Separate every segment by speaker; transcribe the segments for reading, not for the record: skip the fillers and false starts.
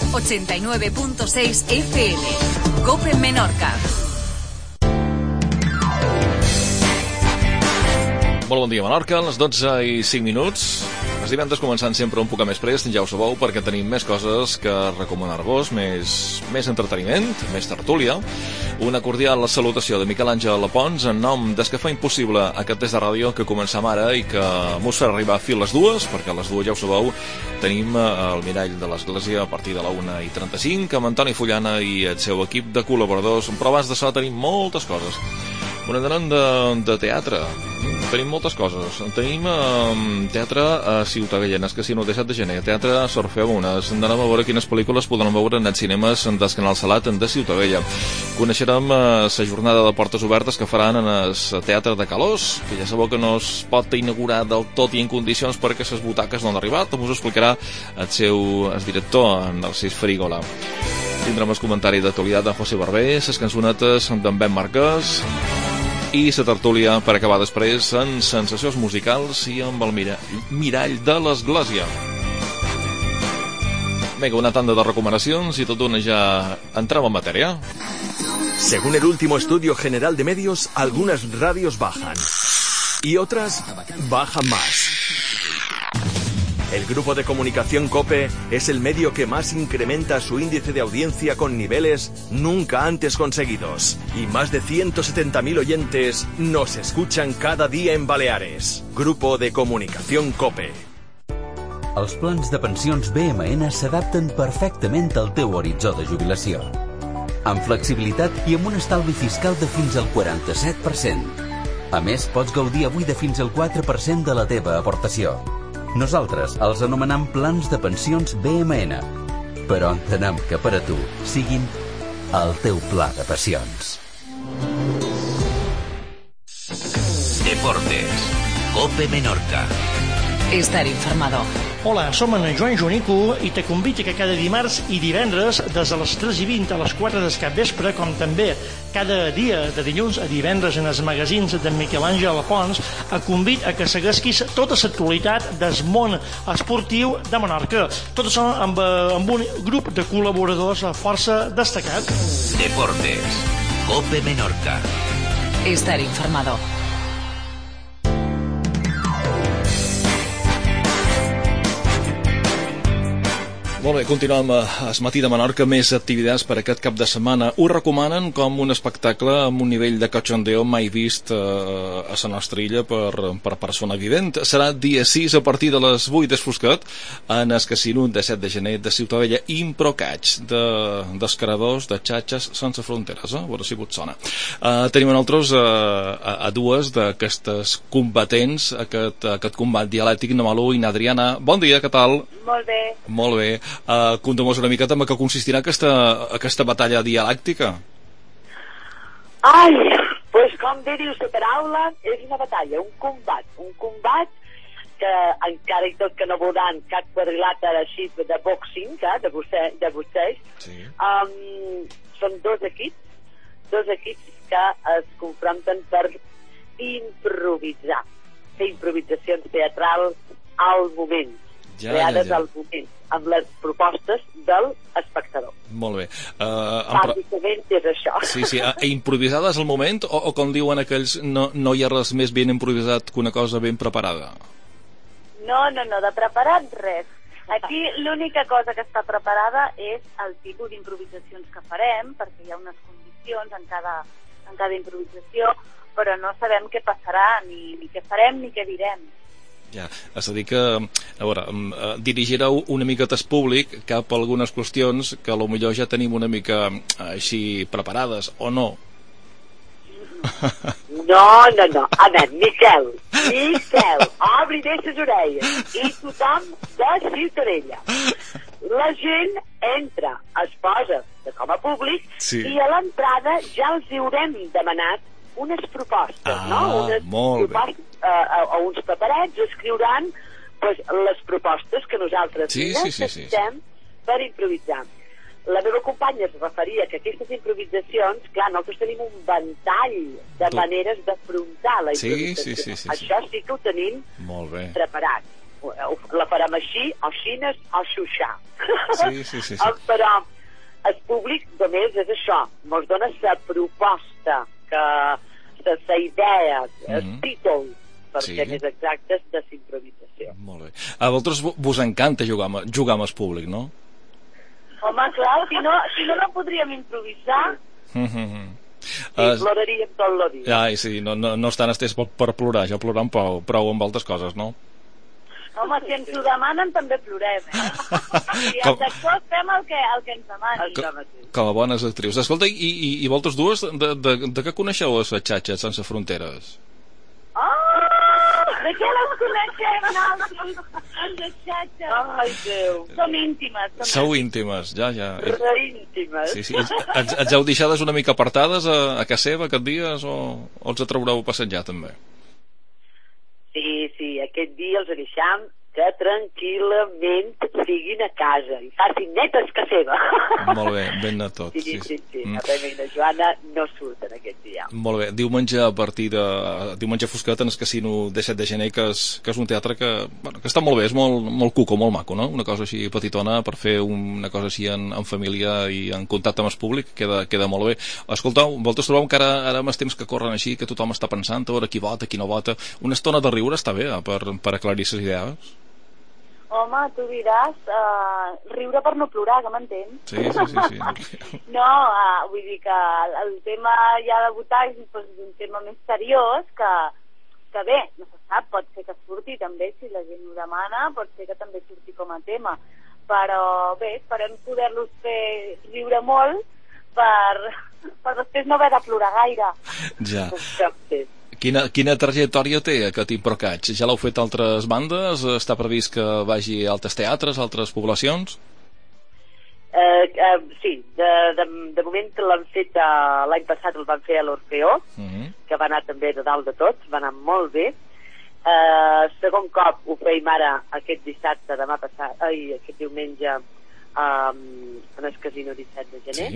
Speaker 1: 89.6 FM. COPE Menorca.
Speaker 2: Molt bon dia, Menorca, a les 12:05. Els divendres començant sempre un poc més prest, ja ho sabeu, perquè tenim més coses que recomanar-vos, més entreteniment, més tertúlia. Una cordial salutació de Miquel Àngel Pons en nom des que fa impossible aquest test de ràdio que començam ara i que mos farà arribar a fi les dues, perquè a les dues, ja ho sabeu, tenim el mirall de l'Església a partir de la 1:35 amb Antoni Fullana i el seu equip de col·laboradors. Però abans d'això tenim moltes coses. Una de teatre. Tenim moltes coses. Tenim teatre a Ciutadella, que si no, el 17 de gener. Teatre Sorfeu Unes. Anem a veure quines pel·lícules podran veure en els cinemes del Canal Salat de Ciutadella. Coneixerem la jornada de portes obertes que faran en el Teatre de Calós, que ja sabeu que no es pot inaugurar del tot i en condicions perquè les butaques no han arribat. Us ho explicarà el director, en Narcís Farigola. Tindrem el comentari d'actualitat de José Barber, les cançonetes d'en Ben Marquès i la tertúlia per acabar després en sensacions musicals i amb el mirall de l'Església. Vinga, una tanda de recomanacions y tot d'una ja entrem en matèria.
Speaker 3: Según el último estudio general de medios, algunas radios bajan y otras bajan más. El grupo de comunicación COPE es el medio que más incrementa su índice de audiencia con niveles nunca antes conseguidos. Y más de 170.000 oyentes nos escuchan cada día en Baleares. Grupo de comunicación COPE.
Speaker 4: Els plans de pensions BMN s'adapten perfectament al teu horitzó de jubilació. Amb flexibilitat i amb un estalvi fiscal de fins al 47%. A més, pots gaudir avui de fins al 4% de la teva aportació. Nosaltres els anomenem plans de pensions BMN, però entenem que per a tu siguin el teu pla de pensions.
Speaker 5: Deportes. COPE Menorca.
Speaker 1: Estar informado.
Speaker 6: Hola, som en Joan Jonico i te convido que cada dimarts i divendres des de les 3:20 a les 4 del capvespre, com també cada dia de dilluns a divendres en els magazins d'en Miquel Àngel Pons, a convid a que seguesquis tota l'actualitat del món esportiu de Menorca. Tot això amb un grup de col·laboradors força destacat.
Speaker 5: Deportes. COPE Menorca.
Speaker 1: Estar informado.
Speaker 2: Molt bé, continuem a Matí de Menorca, més activitats per aquest cap de setmana. Ho recomanen com un espectacle amb un nivell de cachondeo mai vist a la nostra illa per persona vivent. Serà dia 6 a partir de les 8 del Fosquet en el casino de 7 de gener de Ciutadella, Improcatx, d'escaradors de xatxes sense fronteres, a veure si vos sona. Tenim nosaltres a dues d'aquestes combatents, aquest combat dialèctic, Namalu i Adriana. Bon dia, què tal?
Speaker 7: Molt bé.
Speaker 2: Molt bé. Contem-nos una miqueta en què consistirà aquesta batalla dialèctica.
Speaker 7: Ai, pues com bé dius la paraula, és una batalla, un combat que encara i tot que no veuran cap quadrilàter així de boxing, de boxeig, sí. Són dos equips que es confronten per improvisar, fer improvisacions teatrals al moment, creades al moment, amb les propostes del espectador.
Speaker 2: Molt bé.
Speaker 7: Bàsicament és això.
Speaker 2: Sí, improvisades al moment o com diuen aquells, no hi ha res més ben improvisat que una cosa ben preparada?
Speaker 7: No, de preparat res. Aquí l'única cosa que està preparada és el tipus d'improvisacions que farem, perquè hi ha unes condicions en cada improvisació, però no sabem què passarà, ni què farem ni què direm.
Speaker 2: Ja, és a dir que, a veure, dirigireu una miqueta al públic cap a algunes qüestions que potser ja tenim una mica així preparades, o no?
Speaker 7: No. A veure, Miquel, obri bé les orelles. I tothom de Ciutadella. La gent entra, es posa com a públic, sí. I a l'entrada ja els haurem demanat unes propostes, no? Unes propostes a uns paperets escriuran pues, les propostes que nosaltres necessitem per improvisar. La meva companya es referia que aquestes improvisacions, clar, nosaltres tenim un ventall de maneres d'afrontar la improvisació. Sí. Això sí que ho tenim preparat. la farem així, o xines, o xuxà.
Speaker 2: Sí.
Speaker 7: Però el públic només és això, ens dona la proposta, que la idea, el títol, per ser més exactes, de l'improvisació.
Speaker 2: Molt bé. A vosaltres vos encanta jugar amb el públic, no?
Speaker 7: Home, clar, si no podríem improvisar. I ploraríem tot el dia.
Speaker 2: Ai, sí, no estan estès per plorar, ja plorant prou amb altres coses, no?
Speaker 7: Home, si ens ho demanen també plorem, Si els actors fem el que ens demanen.
Speaker 2: Com a bones actrius. Escolta, i vosaltres dues, de què coneixeu a les xatxes sense fronteres?
Speaker 7: De què les coneixem nosaltres? Les xatxes. Ai, Déu. Som íntimes.
Speaker 2: Sou íntimes, ja.
Speaker 7: Íntimes.
Speaker 2: Sí. Els heu deixades una mica apartades a casa seva aquests dies o els atraureu a passejar també?
Speaker 7: Sí, aquest dia els deixam que tranquil·lament siguin a casa i facin netes que seva.
Speaker 2: Molt bé, ben net tot.
Speaker 7: Sí. La Rema i la Joana no surten aquest dia.
Speaker 2: Molt bé, diumenge a partir de... Diumenge fosquet en el Casino 17 de gener, que és un teatre que està molt bé, és molt cuco, molt maco, no? Una cosa així petitona per fer una cosa així en família i en contacte amb el públic, queda molt bé. Escolteu, vosaltres trobeu que ara amb els temps que corren així, que tothom està pensant a veure qui vota, qui no vota, una estona de riure està bé per aclarir les idees?
Speaker 8: Home, tu diràs, riure per no plorar, que m'entens?
Speaker 2: Sí.
Speaker 8: No, vull dir que el tema ja de votar és un tema més seriós que bé, no se sap, pot ser que surti també, si la gent ho demana, pot ser que també surti com a tema, però bé, esperem poder-los fer riure molt per després no haver de plorar gaire.
Speaker 2: Ja. Quina trajectòria té aquest Improcaig? Ja l'heu fet a altres bandes? Està previst que vagi a altres teatres, a altres poblacions?
Speaker 7: Sí, de moment l'han fet l'any passat, el van fer a l'Orfeó, que va anar també de dalt de tots, va anar molt bé. Segon cop ho feim ara aquest dissabte, aquest diumenge en el Casino 17 de gener.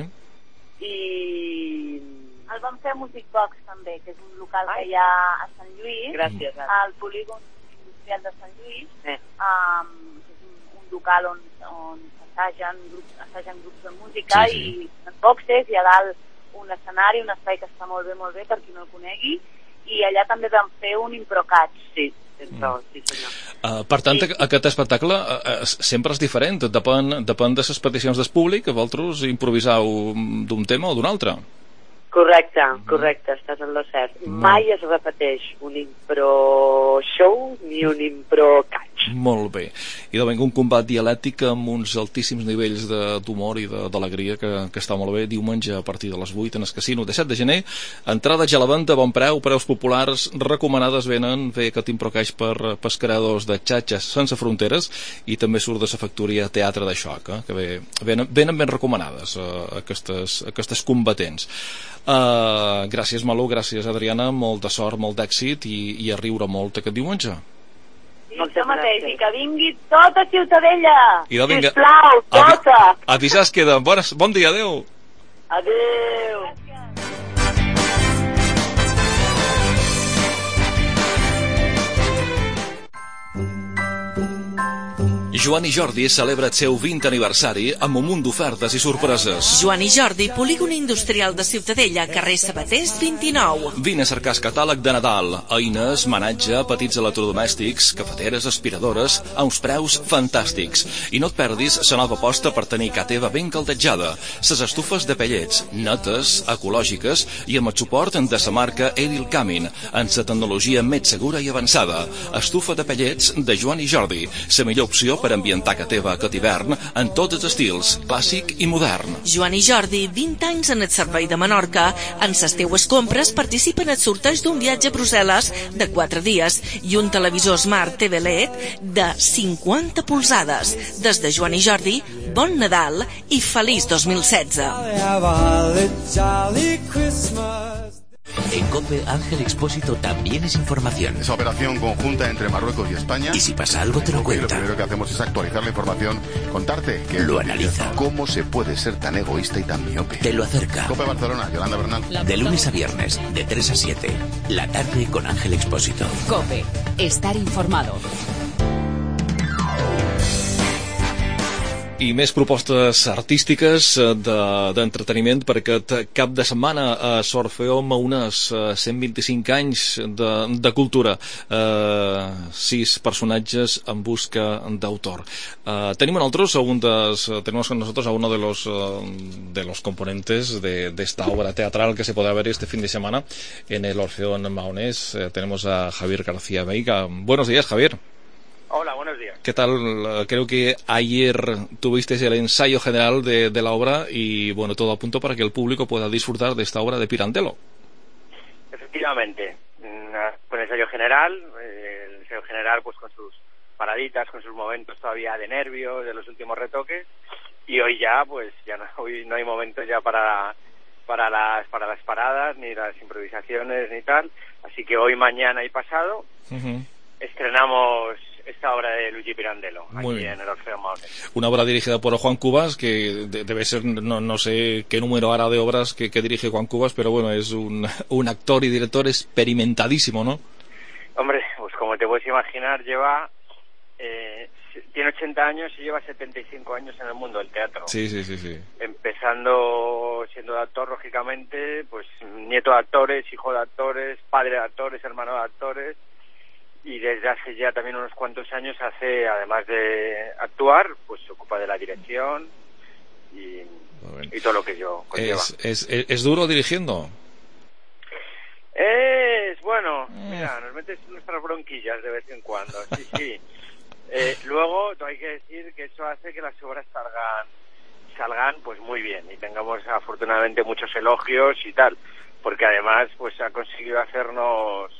Speaker 7: I
Speaker 8: el vam fer a Music Box també, que és un local que hi ha a Sant Lluís.
Speaker 7: Gràcies.
Speaker 8: Al polígon industrial de Sant Lluís. És un local on s'assagen grups de música i boxes, i a dalt un escenari, un espai que està molt bé per qui no el conegui, i allà també vam fer un Improcaig. Sí, senyor.
Speaker 2: Per tant, aquest espectacle sempre és diferent, depèn de les peticions del públic, que vosaltres improviseu d'un tema o d'un altre.
Speaker 7: Correcte, estàs en lo cert. Mai es repeteix un impro show ni un impro catch.
Speaker 2: Molt bé. I de un combat dialèctic amb uns altíssims nivells d'humor i d'alegria que està molt bé. Diumenge a partir de les 8 en el Casino 17 de gener. Entrada ja a la venda, bon preu, preus populars recomanades, venen fer aquest impro catch per creadors de xatxes sense fronteres, i també surt de la factoria Teatre de Xoc, que venen ben recomanades aquestes combatents. Gràcies Malú, gràcies Adriana, molt de sort, molt d'èxit i a riure molt aquest diumenge.
Speaker 8: Això mateix, i que vingui tota Ciutadella,
Speaker 7: sisplau, tota.
Speaker 2: Avisar es queda. Bon dia, adeu.
Speaker 7: Adeu.
Speaker 2: Joan i Jordi celebra el seu 20 aniversari amb un munt d'ofertes i sorpreses.
Speaker 1: Joan i Jordi, polígon industrial de Ciutadella, carrer Sabaters 29.
Speaker 2: Vine a cercar el catàleg de Nadal, eines, manatge, petits electrodomèstics, cafeteres, aspiradores, a uns preus fantàstics. I no et perdis la nova aposta per tenir casa teva ben caldejada. Ses estufes de pellets, netes, ecològiques i amb el suport de la marca Edil Camin, amb la tecnologia més segura i avançada. Estufa de pellets de Joan i Jordi, la millor opció per ambientar casa teva aquest hivern en tots els estils, clàssic i modern.
Speaker 1: Joan i Jordi, 20 anys en el servei de Menorca. En les teues compres participen en el sorteig d'un viatge a Brussel·les de 4 dies i un televisor Smart TV LED de 50 polzades. Des de Joan i Jordi, bon Nadal i feliç 2016.
Speaker 5: En COPE, Ángel Expósito también es información.
Speaker 9: Esa operación conjunta entre Marruecos y España.
Speaker 5: Y si pasa algo, te lo cuenta.
Speaker 9: Lo primero que hacemos es actualizar la información, contarte que
Speaker 5: lo analiza.
Speaker 9: ¿Cómo se puede ser tan egoísta y tan miope?
Speaker 5: Te lo acerca.
Speaker 9: COPE Barcelona, Yolanda Bernal.
Speaker 5: De lunes a viernes, de 3 a 7. La tarde con Ángel Expósito.
Speaker 1: COPE. Estar informado.
Speaker 2: I més propostes artístiques d'entreteniment per aquest cap de setmana a Sorfeom, unes 125 anys de cultura. 6 personatges en busca d'autor. Tenemos con nosotros a uno de los componentes de esta obra teatral que se podrá ver este fin de semana en el Orfeón Maonés. Tenemos a Javier García Veiga. Buenos días, Javier.
Speaker 10: Hola, buenos días.
Speaker 2: ¿Qué tal? Creo que ayer tuvisteis el ensayo general de la obra y, bueno, todo a punto para que el público pueda disfrutar de esta obra de Pirandello.
Speaker 10: Efectivamente, con el ensayo general, pues con sus paraditas, con sus momentos todavía de nervios, de los últimos retoques, y hoy ya, pues ya hoy no hay momentos ya para las paradas, ni las improvisaciones, ni tal, así que hoy, mañana y pasado estrenamos esta obra de Luigi Pirandello aquí en el Orfeón Maonés.
Speaker 2: Una obra dirigida por Juan Cubas, que debe ser, no sé qué número hará de obras que dirige Juan Cubas, pero bueno, es un actor y director experimentadísimo, ¿no?
Speaker 10: Hombre, pues como te puedes imaginar, tiene 80 años y lleva 75 años en el mundo del teatro.
Speaker 2: Sí.
Speaker 10: Empezando siendo actor, lógicamente, pues nieto de actores, hijo de actores, padre de actores, hermano de actores, y desde hace ya también unos cuantos años además de actuar, pues se ocupa de la dirección y todo lo que yo conlleva.
Speaker 2: ¿Es duro dirigiendo?
Speaker 10: Bueno, mira, nos metes nuestras bronquillas de vez en cuando, sí. Luego hay que decir que eso hace que las obras salgan pues muy bien y tengamos afortunadamente muchos elogios y tal, porque además pues ha conseguido hacernos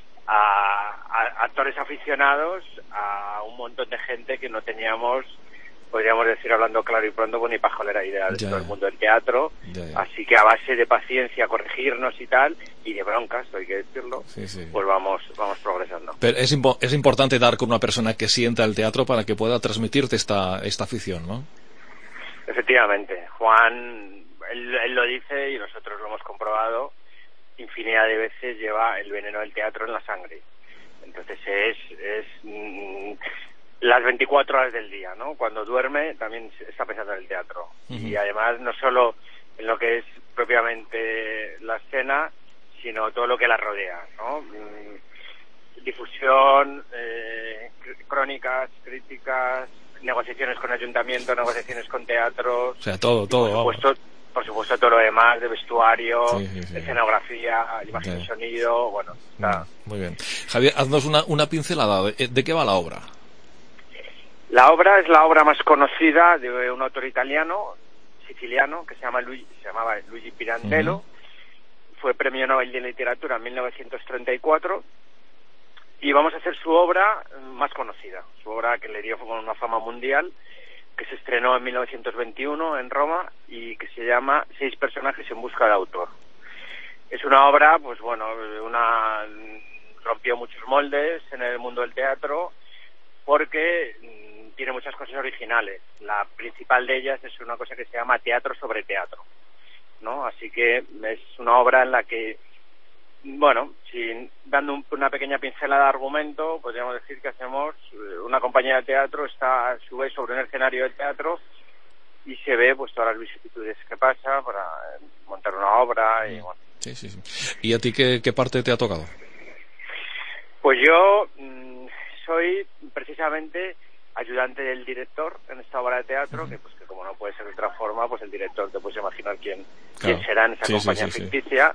Speaker 10: a actores aficionados a un montón de gente que no teníamos, podríamos decir, hablando claro y pronto, pues ni pajolera idea de todo el mundo del teatro. Así que a base de paciencia, corregirnos y tal, y de broncas, hay que decirlo, pues vamos progresando.
Speaker 2: Pero es importante dar con una persona que sienta el teatro para que pueda transmitirte esta afición, ¿no?
Speaker 10: Efectivamente, Juan, él lo dice y nosotros lo hemos comprobado infinidad de veces, lleva el veneno del teatro en la sangre. Entonces es las 24 horas del día, ¿no? Cuando duerme también está pensando en el teatro. Y además no solo en lo que es propiamente la escena, sino todo lo que la rodea, ¿no? Difusión, crónicas, críticas, negociaciones con ayuntamientos, negociaciones con teatros.
Speaker 2: O sea, todo.
Speaker 10: Por supuesto todo lo demás, de vestuario, escenografía, imagen y sonido, bueno, está...
Speaker 2: Muy bien. Javier, haznos una pincelada. ¿De qué va la obra?
Speaker 10: La obra es la obra más conocida de un autor italiano, siciliano, que se llamaba Luigi Pirandello. Fue premio Nobel de Literatura en 1934 y vamos a hacer su obra más conocida, su obra que le dio una fama mundial, que se estrenó en 1921 en Roma y que se llama 6 personajes en busca de autor. Es una obra, pues bueno, rompió muchos moldes en el mundo del teatro porque tiene muchas cosas originales. La principal de ellas es una cosa que se llama teatro sobre teatro, ¿no? Así que es una obra en la que, bueno, dando una pequeña pincelada de argumento, podríamos decir que hacemos una compañía de teatro, está a su vez sobre un escenario de teatro y se ve pues todas las vicisitudes que pasa para montar una obra y bueno.
Speaker 2: Sí. ¿Y a ti qué parte te ha tocado?
Speaker 10: Pues yo soy precisamente ayudante del director en esta obra de teatro, que como no puede ser de otra forma, pues el director te puedes imaginar quién será en esa compañía ficticia.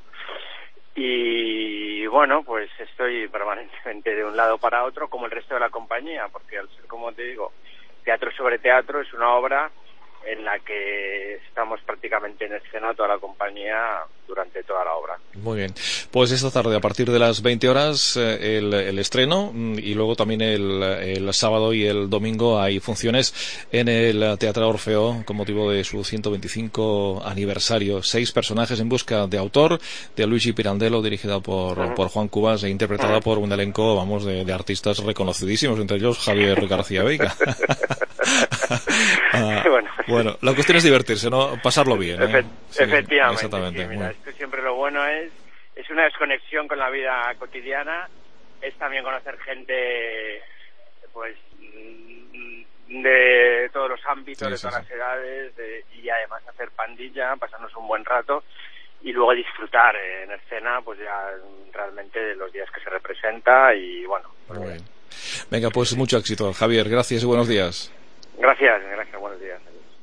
Speaker 10: Y bueno, pues estoy permanentemente de un lado para otro, como el resto de la compañía, porque al ser, como te digo, teatro sobre teatro, es una obra en la que estamos prácticamente en escena toda la compañía durante toda la obra.
Speaker 2: Muy bien. Pues esta tarde, a partir de las 20 horas, el estreno, y luego también el sábado y el domingo hay funciones en el Teatro Orfeo con motivo de su 125 aniversario. 6 personajes en busca de autor, de Luigi Pirandello, dirigida por Juan Cubas e interpretada por un elenco, vamos, de artistas reconocidísimos, entre ellos Javier García Veiga. Bueno, la cuestión es divertirse, ¿no? Pasarlo bien, ¿eh?
Speaker 10: Efectivamente.
Speaker 2: Exactamente.
Speaker 10: Sí, mira, esto siempre lo bueno es una desconexión con la vida cotidiana, es también conocer gente, pues, de todos los ámbitos,
Speaker 2: Sí,
Speaker 10: de
Speaker 2: sí,
Speaker 10: todas
Speaker 2: sí.
Speaker 10: las edades, y además hacer pandilla, pasarnos un buen rato y luego disfrutar en escena, pues ya realmente de los días que se representa y bueno.
Speaker 2: Muy bien. Venga, pues mucho éxito, Javier. Gracias y buenos días.
Speaker 10: Gracias, buenos días.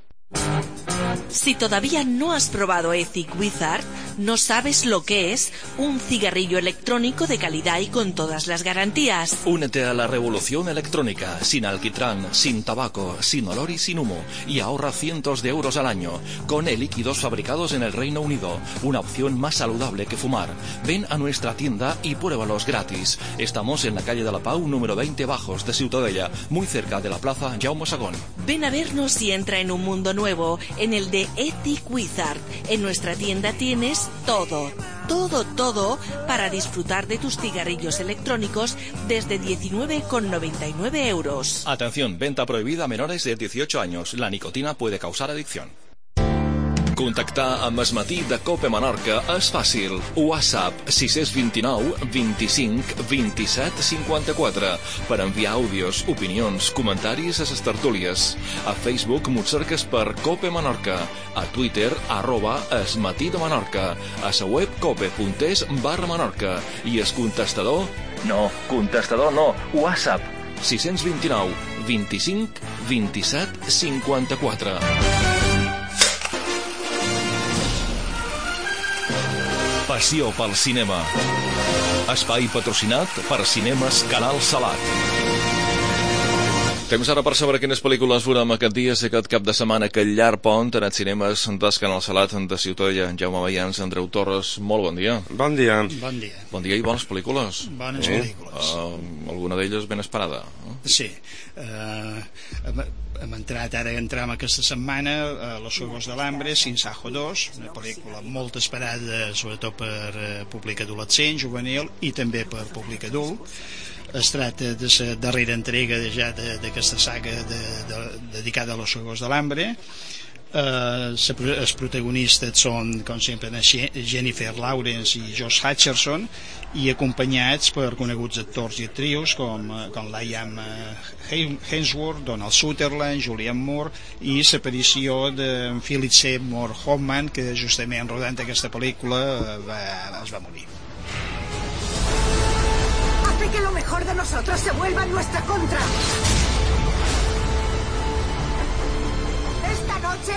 Speaker 1: Si todavía no has probado Ethic Wizard, no sabes lo que es un cigarrillo electrónico de calidad y con todas las garantías.
Speaker 2: Únete a la revolución electrónica, sin alquitrán, sin tabaco, sin olor y sin humo, y ahorra cientos de euros al año, con líquidos fabricados en el Reino Unido, una opción más saludable que fumar. Ven a nuestra tienda y pruébalos gratis. Estamos en la calle de la Pau, número 20 Bajos, de Ciutadella, muy cerca de la plaza Jaume II.
Speaker 1: Ven a vernos y entra en un mundo nuevo, en el de Ethic Wizard. En nuestra tienda tienes todo para disfrutar de tus cigarrillos electrónicos desde 19,99 euros.
Speaker 2: Atención, venta prohibida a menores de 18 años. La nicotina puede causar adicción. Contactar amb el matí de Cope Menorca és fàcil. WhatsApp 629 25 27 54 per enviar àudios, opinions, comentaris a les tertúlies. A Facebook m'ho cerques per Cope Menorca. A Twitter, @esmatí de Menorca. A la web cope.es/Menorca. I el contestador? No, contestador no. WhatsApp 629 25 27 54. Passió pel cinema. Espai patrocinat per Cinemes Canal Salat. Temps ara per saber quines pel·lícules veurem aquest dia i aquest cap de setmana, aquell llarg pont en els cinemes del Canal Salat de Ciutadella. Jaume Mayans, Andreu Torres, molt bon dia.
Speaker 11: Bon dia.
Speaker 6: Bon dia.
Speaker 2: Bon dia i bones pel·lícules.
Speaker 6: Bones pel·lícules.
Speaker 2: Alguna d'elles ben esperada.
Speaker 6: Sí. Hem entrat, ara entrem aquesta setmana a Los Juegos del Hambre, Sinsajo 2, una pel·lícula molt esperada sobretot per públic adolescent, juvenil i també per públic adult. Es tracta de la darrera entrega ja d'aquesta saga dedicada a Los Juegos de l'Hambre. Els protagonistes són, com sempre, Jennifer Lawrence i Josh Hutcherson, i acompanyats per coneguts actors i actrius com Liam Hemsworth, Donald Sutherland, Julianne Moore i l'aparició de Philip Seymour Hoffman, que justament rodant aquesta pel·lícula es va morir.
Speaker 12: Hace que lo mejor de nosotros se vuelva en nuestra contra. Esta noche,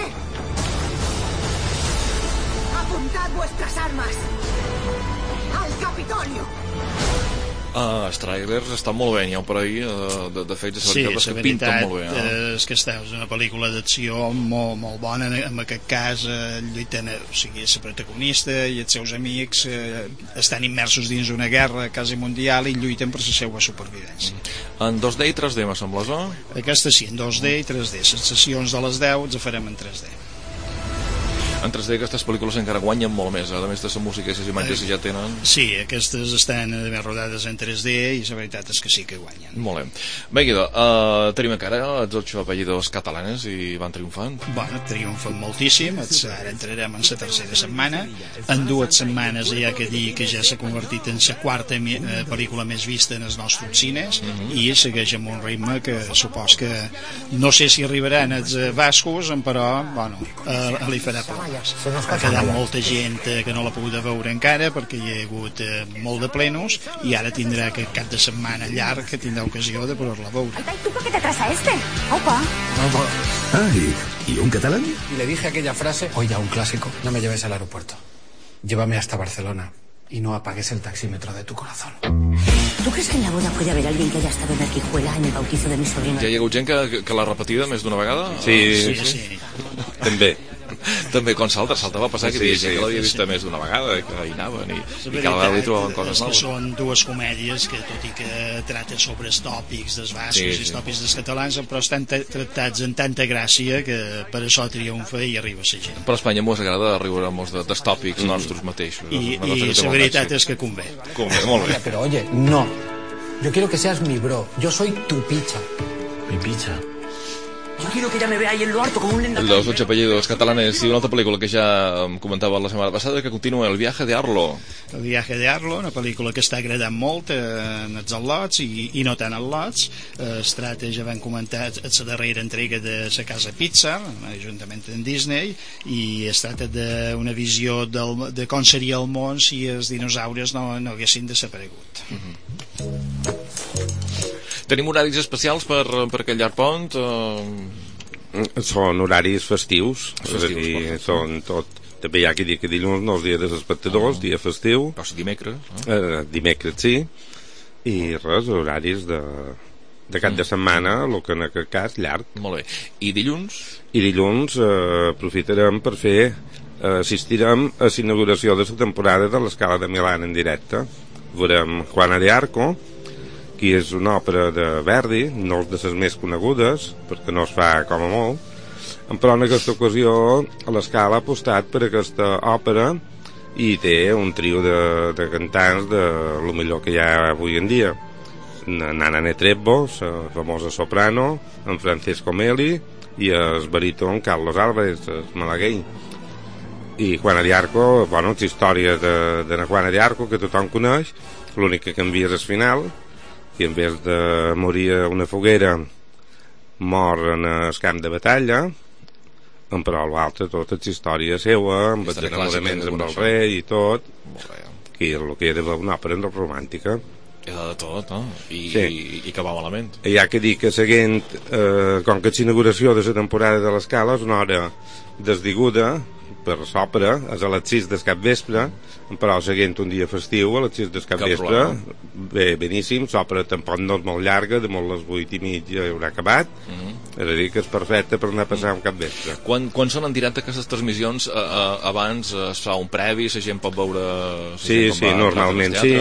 Speaker 12: apuntad vuestras armas al Capitolio.
Speaker 2: Els trailers estan molt bé, n'hi ha per ahir de fets
Speaker 6: Sí,
Speaker 2: que pinten molt bé.
Speaker 6: és que és una pel·lícula d'acció molt bona. En aquest cas lluiten, o sigui, la protagonista i els seus amics estan immersos dins una guerra quasi mundial i lluiten per la seva supervivència.
Speaker 2: En 2D i 3D, me sembla, no?
Speaker 6: Aquesta sí, en 2D i 3D. Les sessions de les 10 les farem en 3D.
Speaker 2: En 3D aquestes pel·lícules encara guanyen molt més, a més de la música i les imatges que ja tenen.
Speaker 6: Sí, aquestes estan ben rodades en 3D i la veritat és que sí que guanyen.
Speaker 2: Molt bé. Bé, Guido, tenim encara els 8 apellidos catalanes i van triomfant.
Speaker 6: Bueno, triomfen moltíssim. Ara entrarem en la tercera setmana. En 2 setmanes hi ha que dir que ja s'ha convertit en la quarta pel·lícula més vista en els nostres cines i segueix amb un ritme que supos que no sé si arribaran els bascos, però bueno, li farà por. Ha quedat molta gent que no l'ha pogut veure encara perquè hi ha hagut molt de plenos i ara tindrà aquest cap de setmana llarg que tindrà ocasió de poder-la veure.
Speaker 12: ¿Tú por qué te traes a este? Opa.
Speaker 13: ¿Y un catalán?
Speaker 14: Y le dije aquella frase, hoy ya un clásico, no me lleves al aeropuerto, llévame hasta Barcelona y no apagues el taxímetro de tu corazón.
Speaker 12: ¿Tú crees que en la boda puede haber alguien que haya estado en Arquijuela en el bautizo de mi sobrino?
Speaker 2: Ja hi ha hagut gent que l'ha repetida més d'una vegada?
Speaker 11: Sí.
Speaker 2: També. També quan salta va passar que hi havia gent que l'havia vista més d'una vegada, que hi anaven i cada vegada hi trobaven coses noves.
Speaker 6: Són dues comèdies que, tot i que traten sobre els tòpics dels bascos i els tòpics dels catalans, però estan tractats amb tanta gràcia que per això triomfa i arriba a la gent.
Speaker 2: Però a Espanya mos agrada riure molts dels tòpics nostres mateixos.
Speaker 6: I la veritat és que convé.
Speaker 2: Convé, molt bé.
Speaker 14: Pero oye, no. Yo quiero que seas mi bro. Yo soy tu picha.
Speaker 13: ¿Mi picha?
Speaker 11: Yo quiero que ella me vea ahí en lo harto como un lenda.
Speaker 2: Los 8 apellidos catalanes i una altra pel·lícula que ja comentava la setmana passada, que continua, El viaje de Arlo.
Speaker 15: El viaje de Arlo, una pel·lícula que està agradant molt en els al·lots i no tant al·lots. Es tracta, ja vam comentar, la darrera entrega de la Casa Pixar, juntament amb Disney, i es tracta d'una visió de com seria el món si els dinosaures no haguessin desaparegut.
Speaker 2: Tenim horaris especials per aquest llarg pont?
Speaker 16: Són horaris festius, és a dir, són tot. També hi ha qui diu que dilluns no és dia dels espectadors, dia festiu.
Speaker 2: Però és dimecres.
Speaker 16: Dimecres, sí. I res, horaris de cap de setmana, el que en aquest cas llarg.
Speaker 2: Molt bé. I dilluns?
Speaker 16: I dilluns aprofitarem per assistirem a l'inauguració de la temporada de l'Escala de Milán en directe. Veurem Juana de Arco, que és una òpera de Verdi, no és de les més conegudes, perquè no es fa com a molt, però en aquesta ocasió l'Escala ha apostat per aquesta òpera i té un trio de cantants de lo millor que hi ha avui en dia. Nana Netrebko, la famosa soprano, en Francesco Meli i el baríton Carlos Álvarez, el malagueny. I Juana de Arco, bueno, és història de la Juana de Arco, que tothom coneix. L'únic que canvia és el final, que en vez de morir a una foguera mor en el camp de batalla, però l'altre tota és història seva, amb els enamoraments amb el rei i tot, que és el que hi ha d'haver una òpera romàntica.
Speaker 2: Hi ha de tot, no? I que va malament.
Speaker 16: Hi ha que dir que seguint, com que és l'inauguració de la temporada de l'Escala, és una hora desdiguda per l'òpera, és a les 6 del capvespre, però seguint un dia festiu a les 6 del capvespre, bé, beníssim, l'òpera tampoc no és molt llarga, de molt les 8:30 ja haurà acabat, és a dir, que és perfecte per anar a passar un capvespre.
Speaker 2: Quan són en directe aquestes transmissions, abans es fa un previ, la gent pot veure...
Speaker 16: Sí, normalment sí.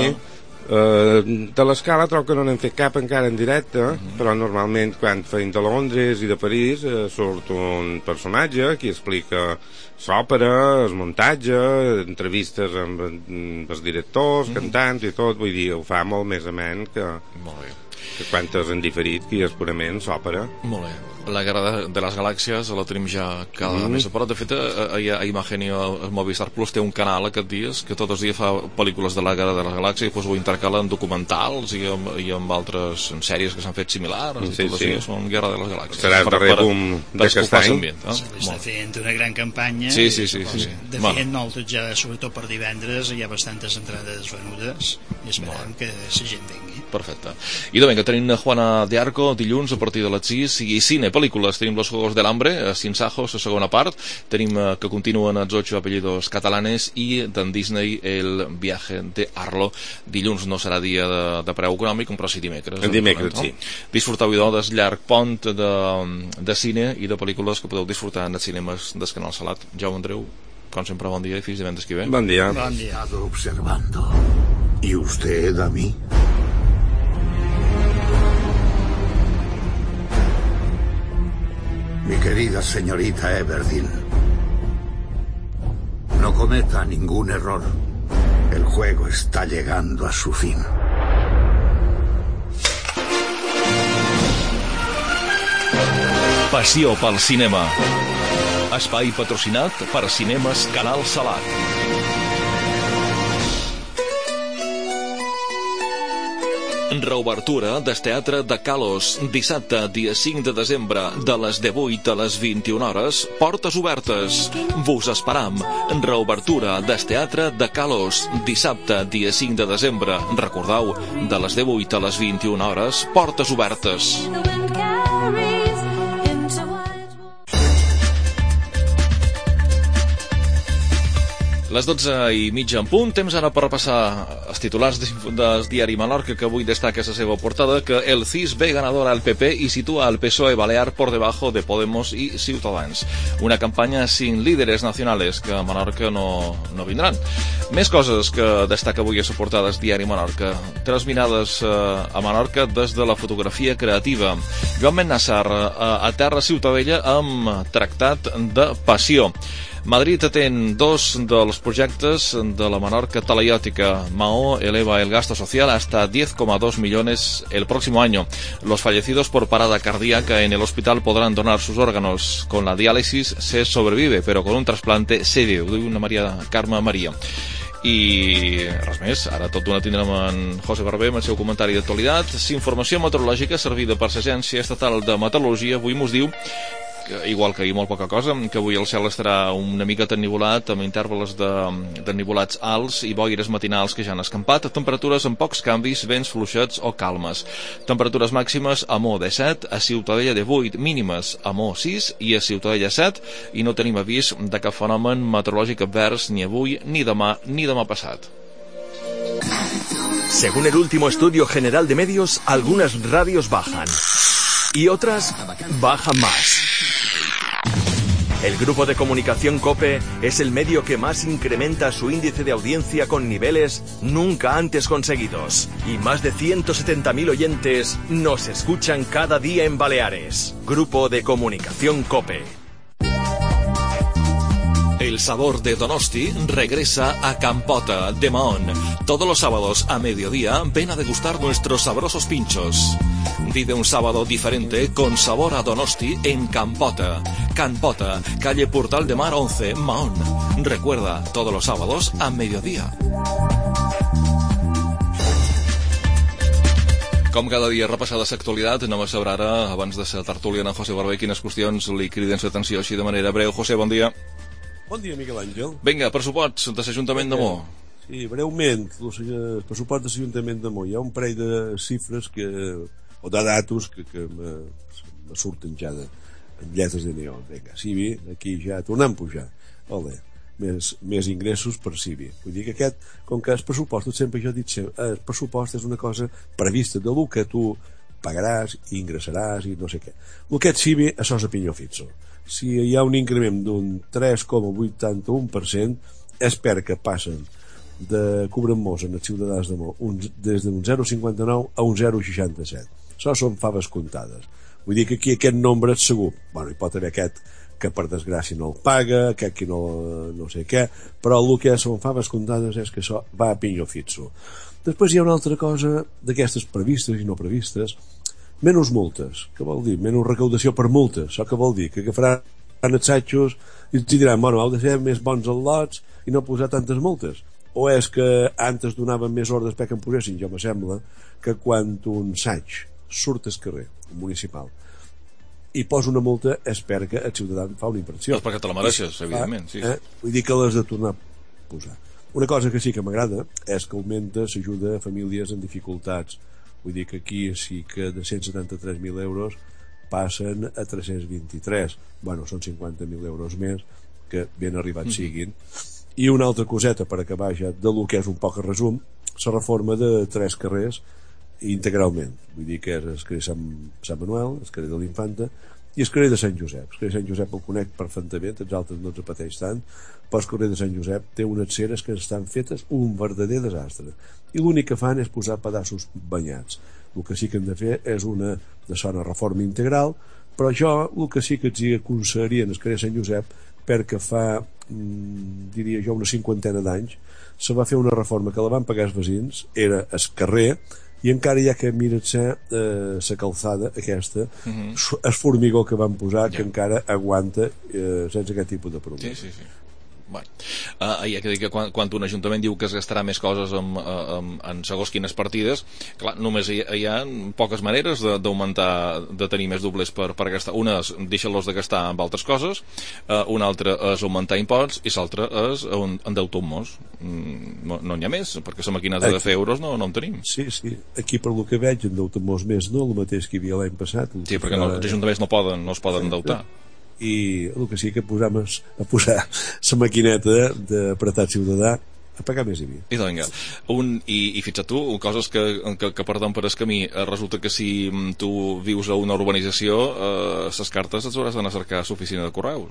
Speaker 16: De l'Escala trobo que no n'hem fet cap encara en directe, però normalment quan feim de Londres i de París surt un personatge que explica l'òpera, el muntatge, entrevistes amb els directors, cantants i tot, vull dir, ho fa molt més amén que quan és en diferit, que és purament l'òpera.
Speaker 2: Molt bé. La Guerra de les Galàxies la tenim ja cada mes a prop. De fet, a Imagenio, el Movistar Plus té un canal aquests dies que tots els dies fa pel·lícules de la Guerra de les Galàxies i després ho intercala en documentals i amb altres sèries que s'han fet similars.
Speaker 16: Sí, sí.
Speaker 2: Són Guerra de les Galàxies.
Speaker 16: Serà el darrer boom d'aquest any.
Speaker 15: S'està fent una gran campanya.
Speaker 2: Sí.
Speaker 15: De fet, ja, sobretot per divendres, hi ha bastantes entrades venudes i esperem que la gent vengui.
Speaker 2: Perfecte. I domenga tenim Juana de Arco dilluns a partir de les 6 i cine, pel·lícules. Tenim Los Juegos del Hambre, Sin Sajos, la segona part. Tenim que continuen els 8 apellidos catalanes i d'en Disney El viaje de Arlo. Dilluns no serà dia de preu econòmic, però sí dimecres.
Speaker 16: Dimecres, sí.
Speaker 2: Disfruteu del llarg pont de cine i de pel·lícules que podeu disfrutar en els cinemes del Canal Salat. Jaume Andreu, com sempre, bon dia i fins divendres que ve.
Speaker 16: Bon dia.
Speaker 13: He estado observando. ¿Y usted a mí? Mi querida señorita Everdeen, no cometa ningún error. El juego está llegando a su fin.
Speaker 2: Passió pel cinema. Espai patrocinat per Cinemes Canal Salat. Reobertura del Teatre de Kalos, dissabte, dia 5 de desembre, de les 18 a les 21 hores, portes obertes. Vos esperam. Reobertura del Teatre de Kalos, dissabte, dia 5 de desembre. Recordeu, de les 18 a les 21 hores, portes obertes. Les 12:30 en punt, temps ara per repassar els titulars del diari Mallorca, que avui destaca a la seva portada que el CIS ve ganador al PP y sitúa al PSOE Balear por debajo de Podemos y Ciutadans. Una campaña sin líderes nacionales que a Mallorca no vindran. Més coses que destaca avui a la portada del diari Mallorca. 3 mirades a Mallorca des de la fotografia creativa. Joan Bennassar a Terra Ciutadella amb tractat de passió. Madrid atén dos dels projectes de la Menorca talaiótica. Mahó eleva el gasto social hasta 10,2 millones el próximo año. Los fallecidos por parada cardíaca en el hospital podrán donar sus órganos. Con la diálisis se sobrevive, pero con un trasplante se viu, diu una Carme Maria. I res més, ara tot d'una tindrem en José Barber amb el seu comentari d'actualitat. Informació meteorològica servida per l'Agència Estatal de Meteorologia. Avui mos diu, igual que ahir molt poca cosa, que avui el cel estarà una mica ennivolat, amb intervals d'ennivolats alts i boires matinals que ja han escampat. Temperatures amb pocs canvis, vents fluixets o calmes. Temperatures màximes a Mo de 7, a Ciutadella de 8, mínimes a Mo 6 i a Ciutadella 7, i no tenim avís de cap fenomen meteorològic advers ni avui, ni demà passat.
Speaker 3: Según el último estudio general de medios, algunas radios bajan y otras bajan más. El grupo de comunicación COPE es el medio que más incrementa su índice de audiencia con niveles nunca antes conseguidos. Y más de 170.000 oyentes nos escuchan cada día en Baleares. Grupo de comunicación COPE.
Speaker 2: El sabor de Donosti regresa a Campota de Mahón. Todos los sábados a mediodía ven a degustar nuestros sabrosos pinchos. Vive un sábado diferente con sabor a Donosti en Campota. Campota, calle Portal de Mar 11, Mahón. Recuerda, todos los sábados a mediodía. Com cada dia repassada l'actualitat, anem a saber ara, abans de la tertúlia en José Barber, quines qüestions li criden l'atenció així de manera breu. José, bon dia.
Speaker 17: Bon dia, Miquel Àngel.
Speaker 2: Vinga, pressupost de l'Ajuntament de Mo.
Speaker 17: Sí, breument, el pressupost de l'Ajuntament de Mo. Hi ha un parell de xifres o de datos que me surten ja en lletres de neó. Vinga, Civi, aquí ja tornem a pujar. Ole, més ingressos per Civi. Vull dir que aquest, com que el pressupost, sempre jo he dit, el pressupost és una cosa prevista de lo que tu pagaràs i ingressaràs i no sé què. El que és Civi, això és a pinyo fitxo. Si hi ha un increment d'un 3,81%, és perquè passen de Cobremosa en els ciutadans de Mo des d'un 0,59 a un 0,67. Això són faves comptades. Vull dir que aquí aquest nombre és segur. Bueno, hi pot haver aquest que per desgràcia no el paga, aquest que no sé què, però el que són faves comptades és que això va a pinyo fitxo. Després hi ha una altra cosa d'aquestes previstes i no previstes, menys multes. Què vol dir? Menys recaudació per multes. Això què vol dir? Que agafaran els satxos i ens diran, bueno, heu de ser més bons al lots i no posar tantes multes. O és que antes donaven més ordres perquè en posessin? Jo me sembla que quan un saig surt al carrer municipal i posa una multa és perquè el ciutadà fa una infracció.
Speaker 2: És perquè te la mereixes, evidentment. Sí.
Speaker 17: Vull dir que l'has de tornar a posar. Una cosa que sí que m'agrada és que augmenta l'ajuda a famílies en dificultats. Vull dir que aquí sí que de 173.000 euros passen a 323. Bueno, són 50.000 euros més que ben arribats siguin. I una altra coseta per acabar ja de lo que és un poc a resum, la reforma de 3 carrers integralment. Vull dir que és el carrer Sant Manuel, el carrer de l'Infanta i el carrer de Sant Josep. El carrer de Sant Josep el conec perfectament, els altres no ens pateix tant, però el carrer de Sant Josep té unes ceres que estan fetes un verdader desastre. I l'únic que fan és posar pedaços banyats. El que sí que hem de fer és una reforma integral, però jo el que sí que els aconsellaria en el carrer Sant Josep, perquè fa, diria jo, una 50 d'anys, se va fer una reforma que la van pagar els veïns, era el carrer, i encara hi ha que mirar-se la calçada aquesta, el formigó que van posar, que encara aguanta sense aquest tipus de problema.
Speaker 2: Sí. Bueno, hi ha que dir que quan un ajuntament diu que es gastarà més coses en segons quines partides, clar, només hi ha poques maneres d'augmentar, de tenir més doblers per gastar. Una és deixar-los de gastar amb altres coses, una altra és augmentar imposts i l'altra és endeutar-nos. No n'hi ha més, perquè la maquinada de fer euros no en tenim.
Speaker 17: Sí, aquí per lo que veig endeutar-nos més, no el mateix que hi havia l'any passat.
Speaker 2: Sí, perquè els ajuntaments no es poden endeutar.
Speaker 17: I el que sí que posam és a posar la maquineta d'apretar ciutadà a pagar més IBI.
Speaker 2: I vinga, i fixa't tu, coses que perden per el camí. Resulta que si tu vius a una urbanització, les cartes et hauràs d'anar a cercar a l'oficina de correus.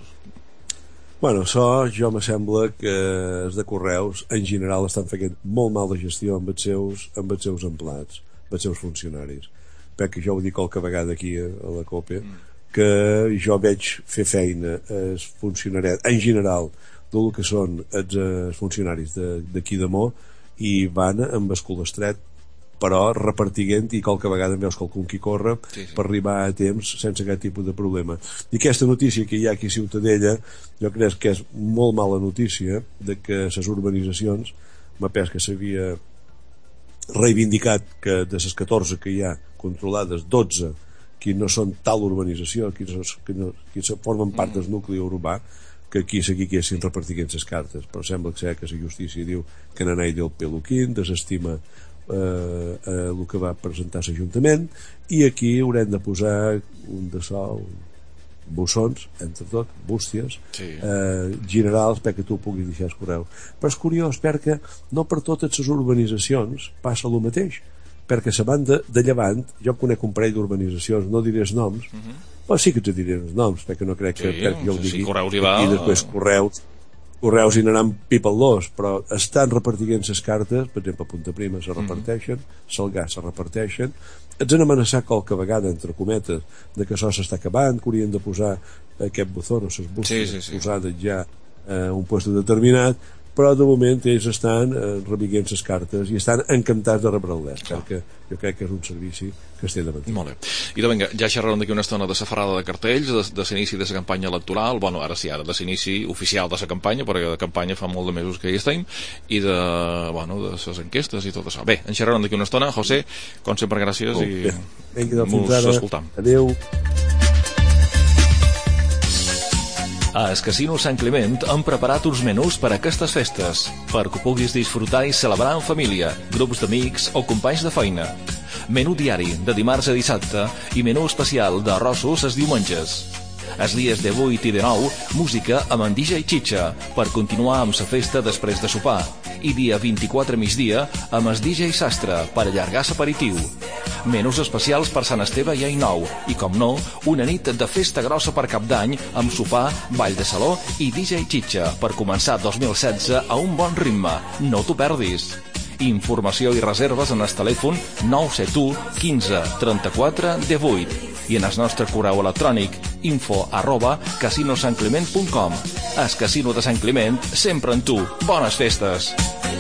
Speaker 17: Bueno, això jo me sembla que els de correus en general estan fent molt mal de gestió amb els seus empleats, amb els seus funcionaris, perquè jo ho dic qualque vegada aquí a la COPE, que jo veig fer feina als funcionariats en general del que són els funcionaris d'aquí de Mo, i van amb el cul estret, però repartint, i qualque vegada veus qualcun qui corre per arribar a temps sense cap tipus de problema. I aquesta notícia que hi ha aquí a Ciutadella, jo crec que és molt mala notícia, de que les urbanitzacions, m'ha pes que s'havia reivindicat que de les 14 que hi ha controlades, 12 que no són tal urbanització, que formen part del nucli urbà, que aquí s'haguessin repartint les cartes, però sembla que la justícia diu que n'anai del peluquín, desestima el que va presentar l'Ajuntament, i aquí haurem de posar un de sol, bussons, entre tot, bústies, generals, perquè tu puguis deixar el correu. Però és curiós, perquè no per totes les urbanitzacions passa el mateix, perquè a la banda de Llevant, jo conec un parell d'urbanitzacions, no diré els noms, però sí que et diré els noms, perquè no crec que jo ho digui, i després correus hi anaran pipaldors, però estan repartint les cartes, per exemple a Punta Prima se reparteixen, Salgà se reparteixen, ens han amenaçat qualque vegada, entre cometes, de que això s'està acabant, que haurien de posar aquest buzón o les busques posades ja a un lloc determinat, però de moment ells estan rebiguent les cartes i estan encantats de rebre'l, perquè jo crec que és un servici que es té de mantenir.
Speaker 2: Molt bé. I vinga, ja xerrarem d'aquí una estona de la ferrada de cartells, de l'inici de la campanya electoral, bueno, ara sí, ara de l'inici oficial de la campanya, perquè de campanya fa molt de mesos que hi estem, i de les enquestes i tot això. Bé, en xerrarem d'aquí una estona. José, com sempre, gràcies i mos escoltam.
Speaker 17: Adéu.
Speaker 2: A El Casino Sant Climent han preparat uns menús per a aquestes festes, perquè ho puguis disfrutar i celebrar en família, grups d'amics o companys de feina. Menú diari, de dimarts a dissabte, i menú especial d'arrossos els diumenges. Els dies de 8 i de 9, música amb en DJ Chicha, per continuar amb la festa després de sopar. I dia 24 migdia, amb el DJ Sastre, per allargar l'aperitiu. Menús especials per Sant Esteve i Any Nou, i com no, una nit de festa grossa per Cap d'Any, amb sopar, ball de saló i DJ Chicha, per començar 2016 a un bon ritme. No t'ho perdis. Informació i reserves en el telèfon 971 15 34 18 i en el nostre correu electrònic info@casinosantcliment.com. El Casino de Sant Climent, sempre amb tu. Bones festes!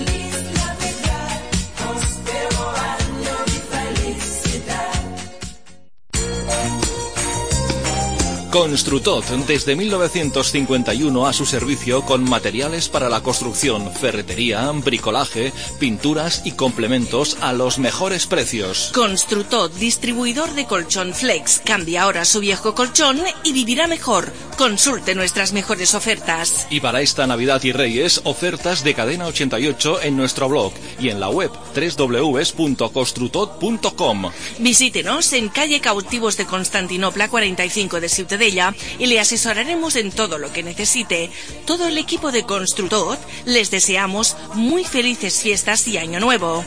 Speaker 2: Construtot, desde 1951 a su servicio con materiales para la construcción, ferretería, bricolaje, pinturas y complementos a los mejores precios.
Speaker 1: Construtot, distribuidor de colchón Flex. Cambia ahora su viejo colchón y vivirá mejor. Consulte nuestras mejores ofertas.
Speaker 2: Y para esta Navidad y Reyes, ofertas de Cadena 88 en nuestro blog y en la web www.construtot.com.
Speaker 1: Visítenos en calle Cautivos de Constantinopla 45 de Ciutadella y le asesoraremos en todo lo que necesite. Todo el equipo de Construtot les deseamos muy felices fiestas y año nuevo.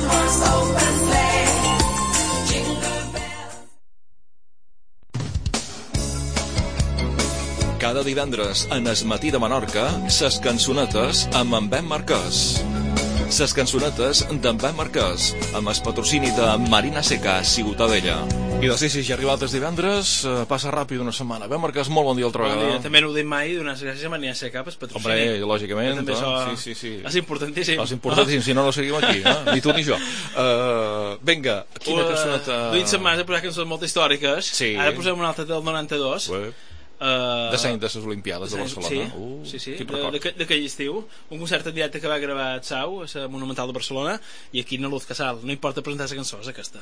Speaker 2: Cada divendres en Es Matí de Menorca, ses cançonetes amb en Ben Marquès. Ses cançonetes d'en Ben Marquès, amb el patrocini de Marina Seca, Ciutadella. I sí, ja ha arribat els divendres, passa ràpid una setmana. Ben Marquès, molt bon dia altra vegada.
Speaker 18: Bon dia, també no ho dic mai, donar les gràcies a Marina Seca per patrocini.
Speaker 2: Hombre, lògicament.
Speaker 18: També això
Speaker 2: sí.
Speaker 18: És importantíssim.
Speaker 2: És importantíssim, si no, no seguim aquí, ni tu ni jo. Vinga, quina cançoneta...
Speaker 18: Duit setmanes he posat cançons molt històriques, ara posem una altra del 92.
Speaker 2: De les Olimpiades de Barcelona.
Speaker 18: Sí, d'aquell estiu, un concert en directe que va gravar a Sau, a la Monumental de Barcelona, i aquí na Luz Casal. No importa presentar la cançó, és aquesta.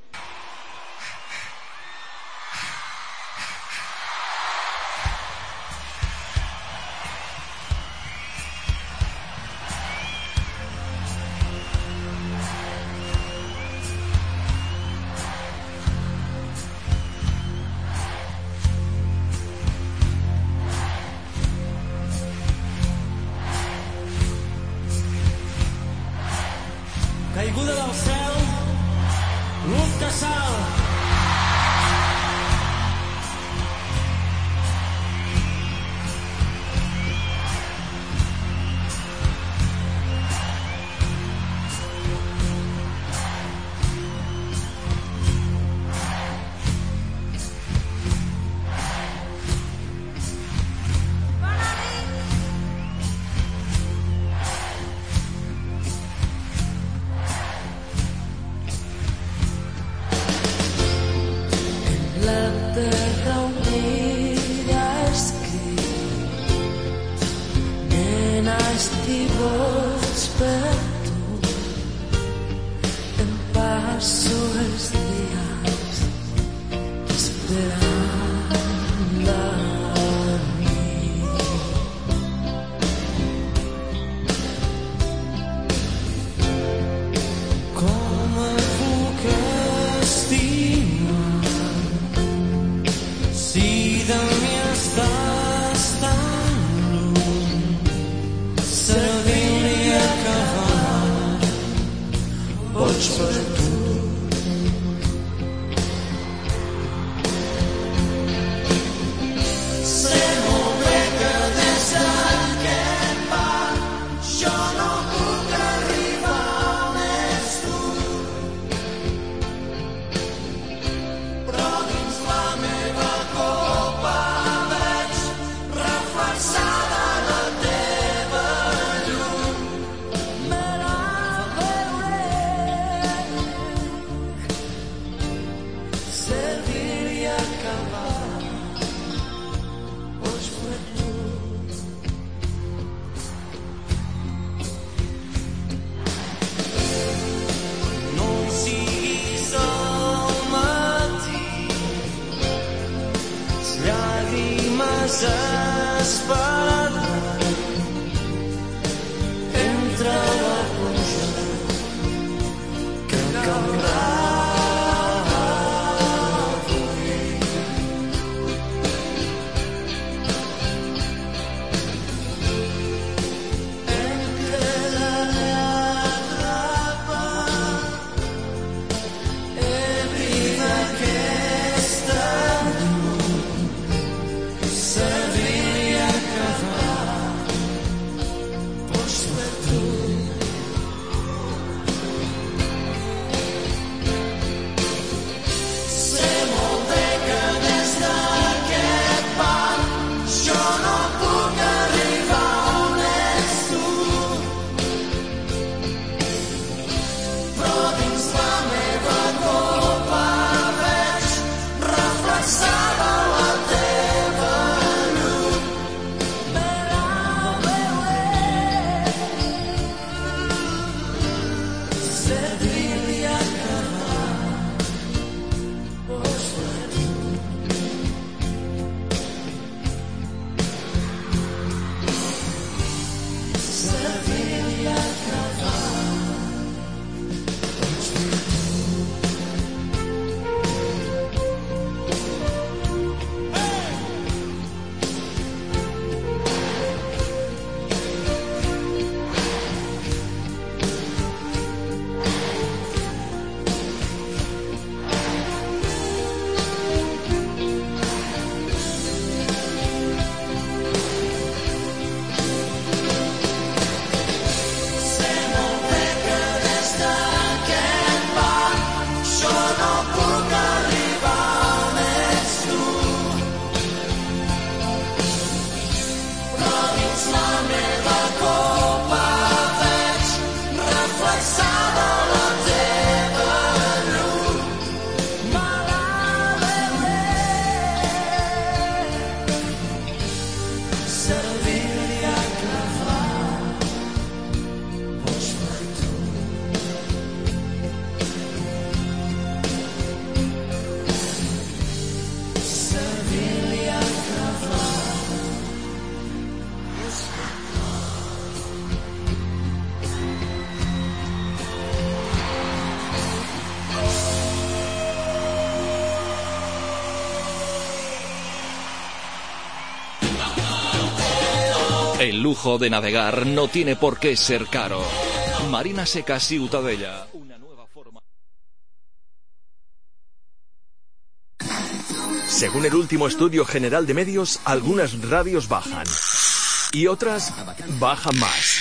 Speaker 19: Caiguda del cel, Luz Casal. penas y respeto, en paso los días esperando a mí. Como que estima si de mi estàs tan lluny, serviria acabar, pots per tu. Sé molt bé que des d'aquest bar jo no puc arribar més lluny, però dins la meva copa veig reflexada la teva llum. Me la veuré, serviria acabar, pots per tu. No hi siguis al matí, les llàgrimes esperaran entre la pluja que caurà avui. Entre la llàgrima he vist aquesta llum, serviria acabar, pots per tu. Sé molt bé que des d'aquest bar jo no puc arribar més lluny, però dins la meva copa veig reflexada la teva llum. Me la veuré, serviria acabar, pots per tu. Serviria acabar, pots per tu. Sé molt bé que des d'aquest bar jo no puc arribar més lluny, però dins la meva copa veig reflexada la teva llum. Me la veuré, serviria acabar, pots per tu. Serviria acabar, pots per tu.
Speaker 2: El lujo de navegar no tiene por qué ser caro. Marina Seca Ciutadella.
Speaker 3: Según el último estudio general de medios, algunas radios bajan y otras bajan más.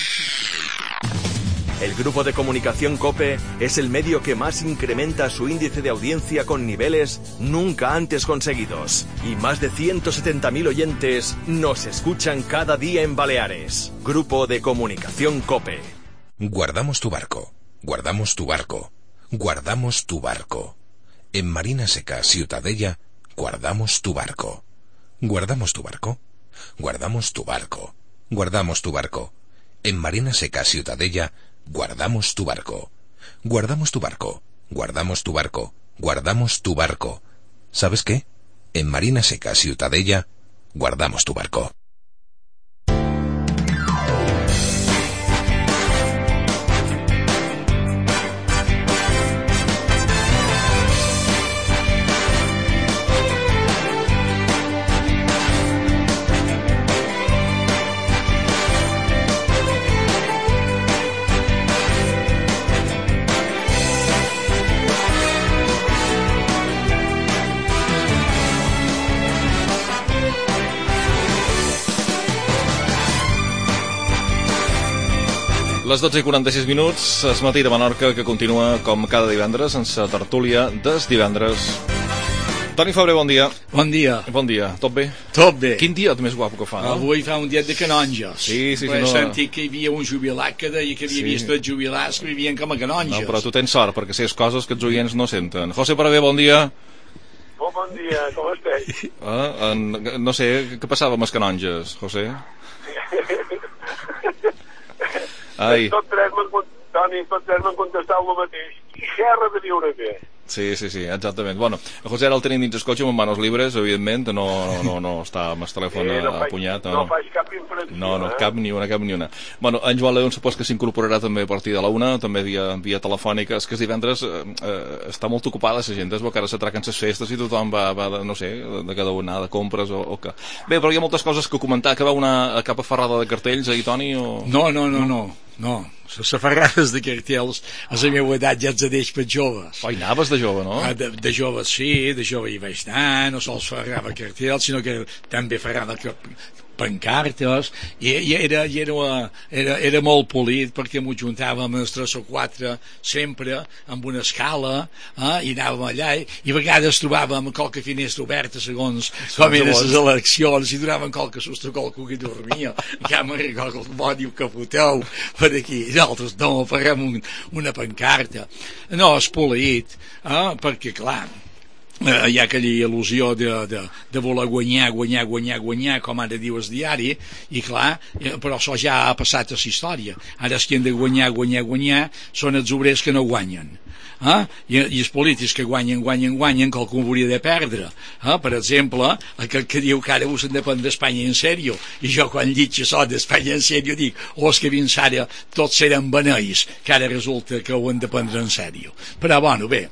Speaker 3: El grupo de comunicación COPE es el medio que más incrementa su índice de audiencia con niveles nunca antes conseguidos. Y más de 170.000 oyentes nos escuchan cada día en Baleares. Grupo de comunicación COPE.
Speaker 20: Guardamos tu barco, guardamos tu barco, guardamos tu barco. En Marina Seca Ciutadella, guardamos tu barco. Guardamos tu barco, guardamos tu barco, guardamos tu barco. En Marina Seca Ciutadella, guardamos tu barco. Guardamos tu barco. Guardamos tu barco. Guardamos tu barco. ¿Sabes qué? En Marina Seca Ciutadella, guardamos tu barco.
Speaker 2: Les 12:46, es matí de Menorca, que continua com cada divendres en sa tertúlia des divendres. Toni Febrer, bon dia.
Speaker 21: Bon dia.
Speaker 2: Bon dia, tot bé?
Speaker 21: Tot bé.
Speaker 2: Quin dia més guapo que fa, no?
Speaker 21: Avui fa un dia de canonges.
Speaker 2: Sí.
Speaker 21: He sentit que hi havia un jubilat que deia que havia vist els jubilats que vivien com a canonges.
Speaker 2: No, però tu tens sort, perquè si és coses que els oients no senten. José Paravé, bon dia.
Speaker 22: Bon dia, com esteu?
Speaker 2: No sé, què passava amb els canonges, José? Ai.
Speaker 22: Tots tres m'han contestat el mateix. I xerra de viure bé.
Speaker 2: Sí, exactament. Bueno, José ara el tenim dins el cotxe amb manos libres, evidentment, no està amb el telèfon apunyat.
Speaker 22: No faig cap infracció.
Speaker 2: No, cap ni una. Bueno, en Joan León supos que s'incorporarà també a partir de la 1, també via telefònica. És que els divendres està molt ocupada la gent, és que ara s'atraquen les festes i tothom va no sé, de cada una de compres o què. Bé, però hi ha moltes coses que comentar. Que va una capa ferrada de cartells ahir, Toni? O...
Speaker 21: No, les ferrades de cartells a la meva edat ja els deix per joves.
Speaker 2: Oi, anaves de jove, no?
Speaker 21: De jove sí, de jove hi vaig anar, no sols ferrava cartells, sinó que també ferrava pancartes, i era molt polit, perquè m'ho juntàvem els 3 o 4 sempre amb una escala, i anàvem allà, i a vegades trobàvem qualque finestra oberta segons com eren les eleccions, i donaven qualque susto a qualcú que dormia. Ja me'n recordo el bo diu que foteu per aquí, i nosaltres no, farem una pancarta. No, és polit, perquè clar, hi ha aquella il·lusió de voler guanyar, com ara diu el diari, i clar, però això ja ha passat a la història. Ara els que han de guanyar són els obrers que no guanyen. I els polítics que guanyen, qualcú hauria de perdre. Per exemple, aquell que diu que ara us han de prendre Espanya en sèrio, i jo quan llig això d'Espanya en sèrio dic, és que fins ara tots seran beneis, que ara resulta que ho han de prendre en sèrio. Però bueno, bé,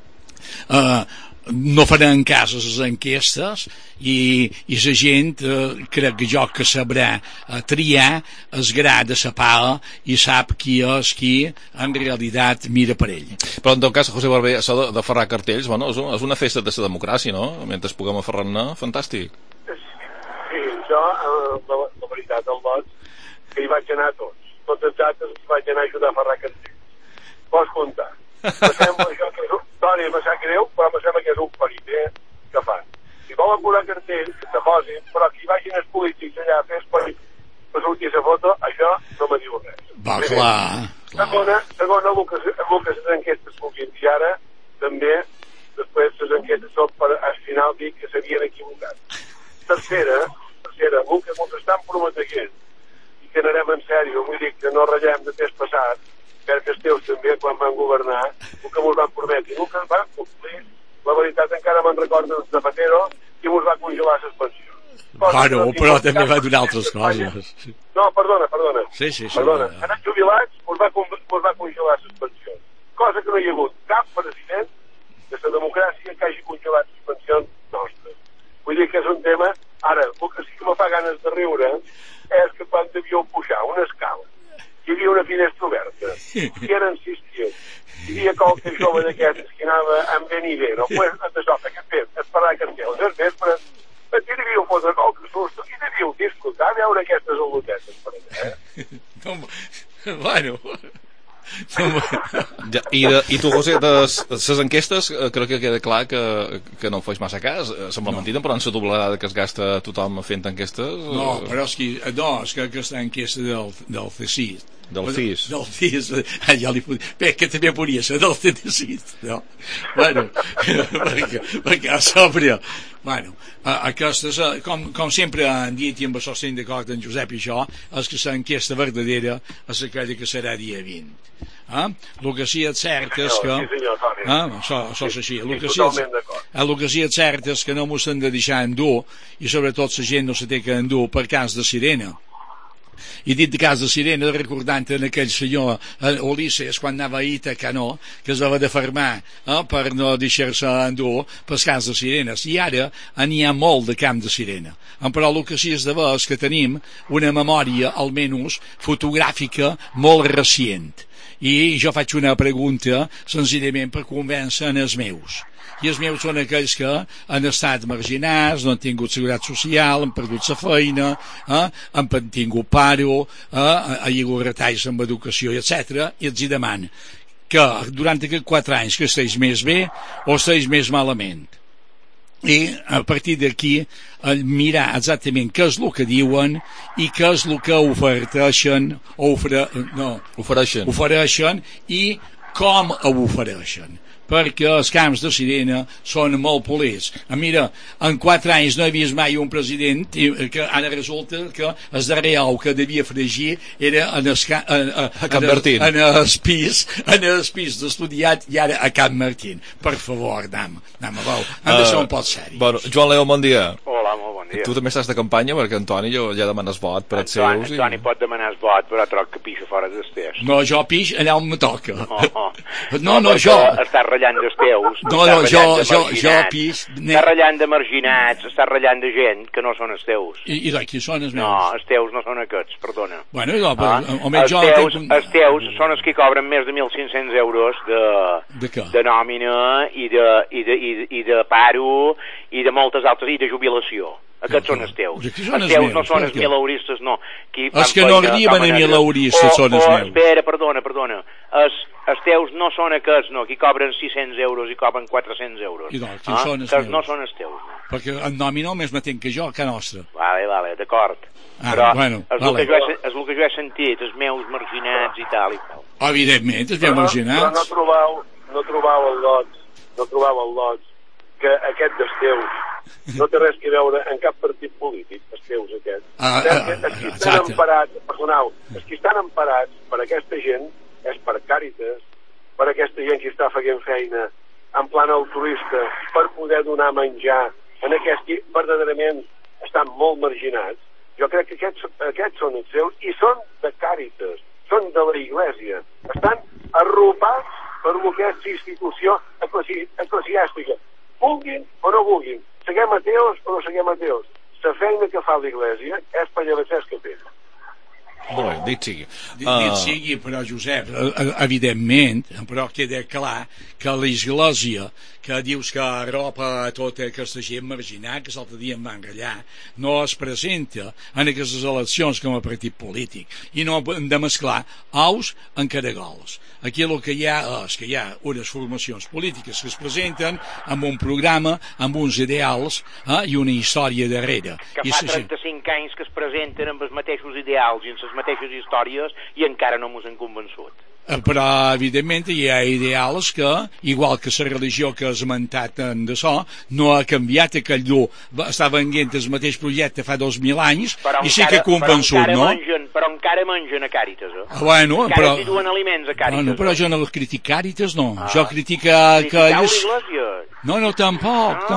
Speaker 21: no faran cas a les enquestes, i la gent crec que sabrà triar el gra de la pala i sap qui és qui en realitat mira per ell.
Speaker 2: Però en tot cas, José Barber, això de ferrar cartells, bueno, és una festa de la democràcia, no? Mentre puguem aferrar-ne, fantàstic.
Speaker 22: Sí, jo, la veritat, el lot, que hi vaig anar tots els altres vaig anar a ajudar a ferrar cartells. Pots comptar. Toni, me sap greu, però me sembla que és un periter que fan. Si volen posar cartells, que se posin, però que hi vagin els polítics allà a fer esperit per sortir la foto, això no me diu res.
Speaker 21: Va, clar.
Speaker 22: Segona, el que les enquestes puguin dir ara, també, després les enquestes són per al final dir que s'havien equivocat. Tercera, el que ens estan prometent i que anarem en sèrio, vull dir que no ratllem de temps passat, perquè els teus també, quan van governar, el que ens van prometre, el que ens van complir, la veritat encara me'n recordo de Zapatero, i ens va congelar les pensions.
Speaker 21: Bueno, però també va donar altres coses.
Speaker 22: No, perdona.
Speaker 21: Sí.
Speaker 22: Perdona, han anat jubilats, ens va congelar les pensions. Cosa que no hi ha hagut cap president de la democràcia que hagi congelat les pensions nostres. Vull dir que és un tema... Ara, el que sí que me fa ganes de riure és que quan devíeu pujar una escala, hi havia una finestra oberta, i eren 6 tiets, hi havia qualque jove d'aquestes que anava amb ben i bé, no? Pues, això, què fem? Esperar cartells, els vespres, i devíeu fotre qualque susto, i devíeu disfrutar, veure aquestes al·lotetes per allà,
Speaker 21: Bueno...
Speaker 2: I tu, José, de les enquestes, crec que queda clar que no en fes massa cas. Sembla mentida, però en la doblada que es gasta tothom fent enquestes...
Speaker 21: No, però és que aquesta enquesta del CSIS...
Speaker 2: Del CIS.
Speaker 21: Del CIS, que també podria ser del CSIS, no? Bueno, perquè a sobre... Bueno, aquestes, com sempre han dit, i amb això estem d'acord en Josep i això, és que l'enquesta verdadera és aquella que serà dia 20. El que sí és cert és que... Això és així. El que sí és cert és que no mos hem de deixar endur, i sobretot la gent no se té que endur per cas de sirena. I dit de cas de sirena, recordant en aquell senyor Ulisses, quan anava a Ítaca, no?, que es va de fermar per no deixar-se endur per cas de sirenes. I ara n'hi ha molt de camp de sirena. Però el que sí és de veure és que tenim una memòria, almenys fotogràfica, molt recient. I jo faig una pregunta senzillament per convèncer els meus. I els meus són aquells que han estat marginats, no han tingut seguretat social, han perdut la feina, han tingut paro, ha hagut retalls amb educació, etc. I els hi deman que durant aquests 4 anys que estiguis més bé o estiguis més malament. I a partir d'aquí mirar exactament què és el que diuen i què és el que ofereixen i com ho ofereixen, perquè els camps de sirena són molt polits. Mira, en 4 anys no he vist mai un president que ara resulta que el darrer ou que devia fregir era en el pis d'estudiat i ara a Can Martín. Per favor, anem a veure, hem de ser un poc seri.
Speaker 2: Bueno, Joan Leó, bon dia.
Speaker 10: Hola, molt bon dia.
Speaker 2: Tu també estàs de campanya, perquè Antoni ja demanes vot per els seus.
Speaker 10: Antoni pot demanar el vot, però troc que pixo fora dels teus.
Speaker 21: No, jo pix allà on me toca.
Speaker 10: No, jo... Estàs ratllant dels teus.
Speaker 21: Jo pix...
Speaker 10: Estàs ratllant de marginats, estàs ratllant de gent que no són els teus.
Speaker 21: I de qui són els meus?
Speaker 10: No, els teus no són aquests, perdona.
Speaker 21: Bueno,
Speaker 10: els teus són els que cobren més de 1.500 euros de nòmina i de paro i de moltes altres, i de jubilació. Aquests són els teus. Els teus no són els mileuristes, no.
Speaker 21: Els que no arriben a mileuristes són els meus.
Speaker 10: Espera, perdona. Els teus no són aquests, no. Qui cobren 600 euros i cobren 400 euros. Que no són els teus, no.
Speaker 21: Perquè en nòmina el més mateix que jo, que nostre.
Speaker 10: Vale, d'acord. Però és el que jo he sentit, els meus marginats i tal.
Speaker 21: Evidentment, els meus marginats.
Speaker 22: Però no trobau el lots que aquest dels teus no té res a veure en cap partit polític, els teus aquests. Els que estan emparats, perdoneu, els que estan emparats per aquesta gent és per Càritas, per aquesta gent que està fent feina en plan altruista per poder donar menjar en aquests que verdaderament estan molt marginats. Jo crec que aquests són els seus i són de Càritas, són de la Iglesia, estan arropats per el que és institució eclesiàstica, vulguin o no vulguin, seguem ateos o no seguem ateos. La feina que fa l'Iglésia és per llevassers que té.
Speaker 2: Molt bé, dit sigui.
Speaker 21: Dit sigui, però Josep, evidentment, però queda clar que l'Església, que dius que arropa tota aquesta gent marginada, que l'altre dia em va engallar, no es presenta en aquestes eleccions com a partit polític, i no hem de mesclar ous en caragols. Aquí el que hi ha és que hi ha unes formacions polítiques que es presenten amb un programa, amb uns ideals i una història darrere.
Speaker 10: Que fa 35 anys que es presenten amb els mateixos ideals i amb les mateixes històries i encara no mos han convençut.
Speaker 21: Però evidentment hi ha ideals que, igual que la religió que has esmentat d'això, no ha canviat. Aquell dur està venent el mateix projecte fa 2.000 anys i sí que ha convençut, no?
Speaker 10: Però encara mengen a Càritas,
Speaker 21: Bueno,
Speaker 10: encara s'hi duen aliments a Càritas.
Speaker 21: Bueno, però jo no critico Càritas, no. Jo critico que ells... No, tampoc.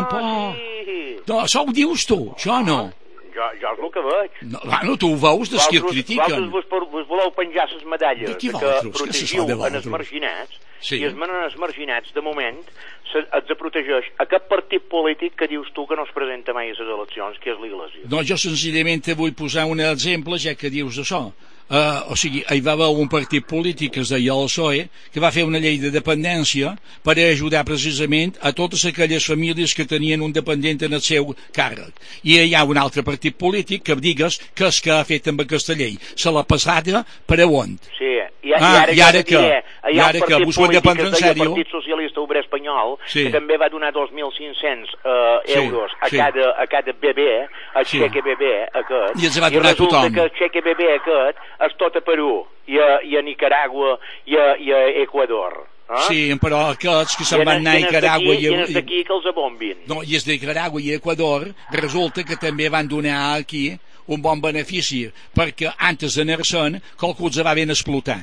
Speaker 21: No, això ho dius tu, jo no.
Speaker 10: Jo és el que veig.
Speaker 21: No, tu ho veus dels que critiquen.
Speaker 10: Vosaltres voleu penjar les medalles que protegiu en els marginats, i els marginats, de moment, els protegeix aquest partit polític que dius tu que no es presenta mai a les eleccions, que és l'Iglésia.
Speaker 21: No, jo senzillament te vull posar un exemple, ja que dius això. O sigui, hi va haver un partit polític que es deia el PSOE, que va fer una llei de dependència per ajudar precisament a totes aquelles famílies que tenien un dependent en el seu càrrec. I hi ha un altre partit polític que digues que és que ha fet amb aquesta llei. Se l'ha passada per a on?
Speaker 10: Sí,
Speaker 21: I ara que vos ho hem de prendre en sèrio.
Speaker 4: El Partit Socialista Obrer Espanyol, que també va donar 2.500 euros a cada bebè, el xeque bebè aquest,
Speaker 21: i els va donar a tothom.
Speaker 4: I resulta que el xeque bebè aquest és tot a Perú, i a Nicaragua, i a Equador.
Speaker 21: Sí, però aquests que se'n van anar a Nicaragua
Speaker 4: i els d'aquí que els abombin.
Speaker 21: No, i els de Nicaragua i Equador resulta que també van donar aquí un bon benefici, perquè antes d'anar-se'n qualcú els va ben explotar.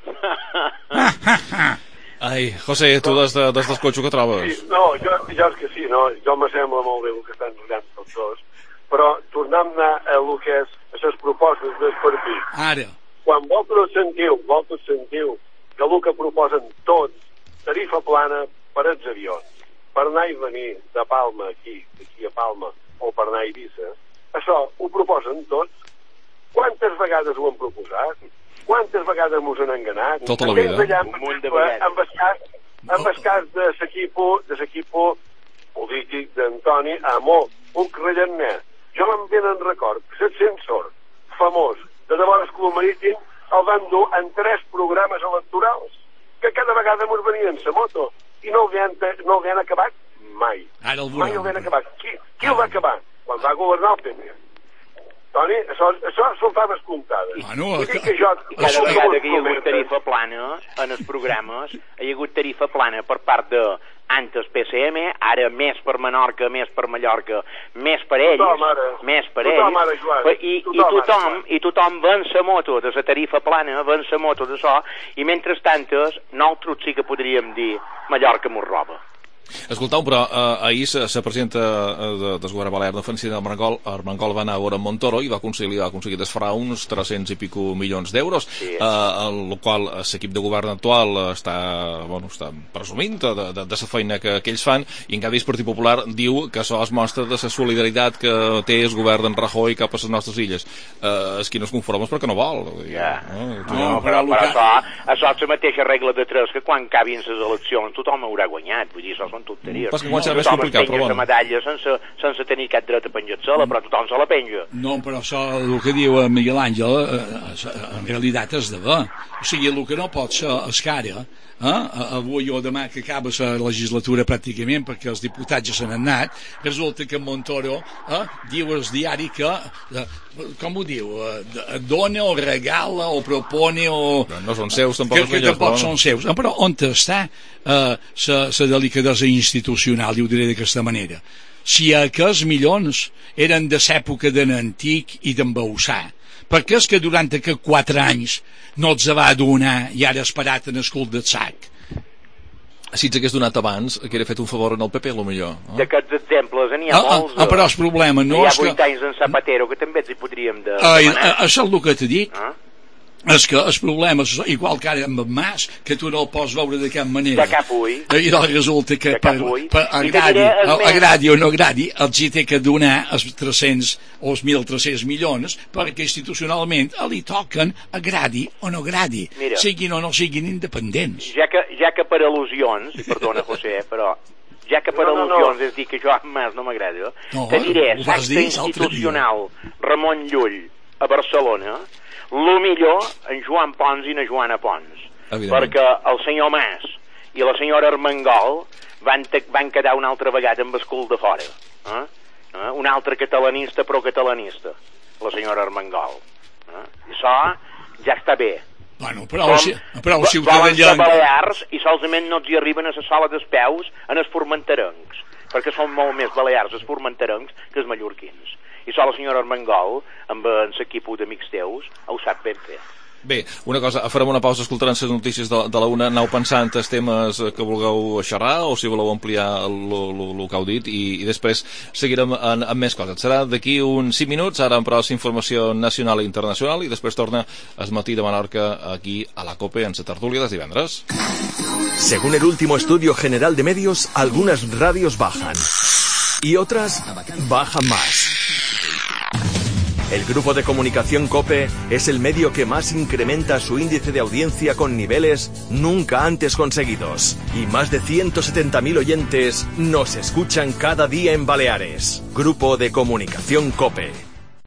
Speaker 2: Ai, José, tu des del cotxe que trobes?
Speaker 22: Sí, no, jo és que sí, no? Jo m'assembla molt bé el que estan enrotllant tots dos, però tornem a el que és les propostes del partit.
Speaker 21: Ara.
Speaker 22: Quan vosaltres sentiu que el que proposen tots, tarifa plana per als avions, per anar i venir de Palma aquí a Palma, o per anar a Eivissa, això ho proposen tots. Quantes vegades ho han proposat? Quantes vegades mos han enganat?
Speaker 2: Tota la vida.
Speaker 22: Amb el cas de l'equipo polític d'Antoni Amó, puc rellenar. Jo me'n venen record, l'ascensor famós de Devores Club Marítim el van dur en 3 programes electorals, que cada vegada mos venien la moto, i no el havien acabat mai. Mai el havien acabat. Qui el va acabar? Quan va governar el PP. Toni, això són faves comptades.
Speaker 4: Cada vegada que hi ha hagut tarifa plana en els programes, hi ha hagut tarifa plana per part de antes PCM, ara més per Menorca, més per Mallorca, més per ells, i tothom ven la moto de la tarifa plana, ven la moto d'això, i mentrestant nosaltres sí que podríem dir Mallorca mos roba.
Speaker 2: Escoltau, però ahir la presidenta del govern balear de Francina Armengol va anar a veure Montoro i va aconseguir desferrar uns 300 i pico milions d'euros, el qual l'equip de govern actual està presumint de la feina que ells fan, i en canvi el Partit Popular diu que això es mostra de la solidaritat que té el govern d'en Rajoy cap a les nostres illes. És qui no es conforma perquè no vol.
Speaker 4: Però això és la mateixa regla de 3, que quan acabin les eleccions tothom haurà guanyat, vull dir, això són tonteries.
Speaker 2: Tothom es penja
Speaker 4: la medalla sense tenir cap dret a penjar-se-la, però tothom se la penja.
Speaker 21: No, però això, el que diu Miguel Àngel, en realitat és de ver. O sigui, el que no pot ser és que ara, avui o demà que acaba la legislatura pràcticament, perquè els diputats ja se n'han anat, resulta que Montoro diu al diari que, com ho diu, dona o regala o propone o...
Speaker 2: No són seus, tampoc.
Speaker 21: Que tampoc són seus. Però on està la delicadesa institucional, i ho diré d'aquesta manera? Si aquests milions eren de l'època de l'antic i d'en Bausà, perquè és que durant aquests 4 anys no els va donar i ara esperat en el cul del sac?
Speaker 2: Si ens hagués donat abans, que era fet un favor en el PP, millor.
Speaker 4: D'aquests exemples n'hi ha molts.
Speaker 21: Però el problema no és que...
Speaker 4: Hi ha 8 anys en Zapatero, que també ens hi podríem demanar.
Speaker 21: Això és el que t'he dit. És que els problemes, igual que ara amb en Mas, que tu no el pots veure de cap manera.
Speaker 4: De cap ull.
Speaker 21: I doncs resulta que agradi o no agradi, els hi té que donar els 300 o els 1.300 milions perquè institucionalment li toquen agradi o no agradi, siguin o no siguin independents.
Speaker 4: Ja que per al·lusions, i perdona José, però ja que per al·lusions és dir que jo amb Mas no m'agrada, te diré l'acte institucional Ramon Llull a Barcelona, el millor en Joan Pons i na Joana Pons, perquè el senyor Mas i la senyora Armengol van quedar una altra vegada amb el cul de fora, un altre catalanista però catalanista, la senyora Armengol, i això ja està bé.
Speaker 21: Bueno, però Ciutadella...
Speaker 4: Volen ser balears i solament no els hi arriben a la sola dels peus en els formenterencs, perquè són molt més balears els formenterencs que els mallorquins. I la senyora Armengol, amb l'equip d'amics teus, ho sap ben fer.
Speaker 2: Bé, una cosa, farem una pausa escoltant les notícies de la una. Aneu pensant els temes que vulgueu xerrar o si voleu ampliar el que heu dit, i després seguirem amb més coses. Serà d'aquí uns 5 minuts, ara en pròxima informació nacional i internacional, i després torna el matí de Menorca aquí a la COPE en la tertúlia de divendres.
Speaker 3: Según el último estudio general de medios, algunas radios bajan y otras bajan más. El grupo de comunicación COPE es el medio que más incrementa su índice de audiencia con niveles nunca antes conseguidos. Y más de 170.000 oyentes nos escuchan cada día en Baleares. Grupo de comunicación COPE.